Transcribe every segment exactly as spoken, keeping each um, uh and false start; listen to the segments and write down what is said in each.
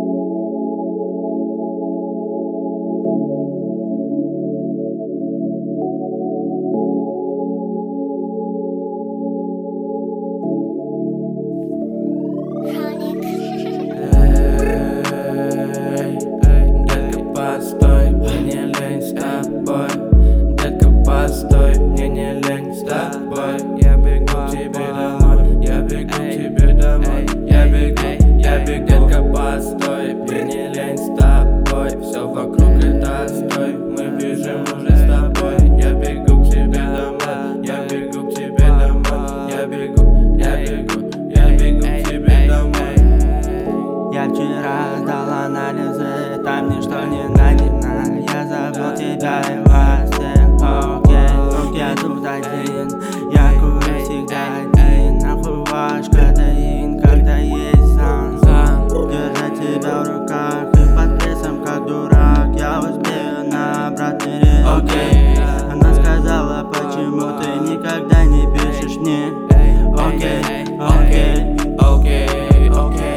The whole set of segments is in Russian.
Постой, мне не лень с тобой. Детка, постой, мне не лень с тобой. Я бегу к тебе домой, я бегу к тебе домой. Я бегу, я бегу, детка, постой, мне не лень с тобой. Все вокруг это стой, мы бежим уже с тобой. Я бегу к тебе домой, я бегу к тебе домой. Я бегу, я бегу, я бегу к тебе домой. Я вчера сдал анализы, там ничто не найдено. Я забыл тебя и вас всех, окей. Я тут один, я курю всегда один. Нахуй ваш кадеин, когда есть сан. Держать тебя в руках и под прессом как дурак. Я успею на обратный рейс, окей. Она сказала, почему ты никогда не пишешь мне, окей, окей, окей, окей.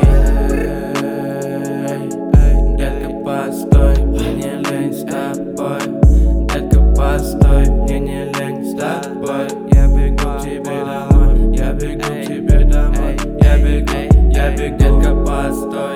Постой, мне не лень с тобой. Детка, постой, мне не лень с тобой. Я бегу к тебе домой, я бегу к тебе домой. Я бегу, я бегу, детка, постой.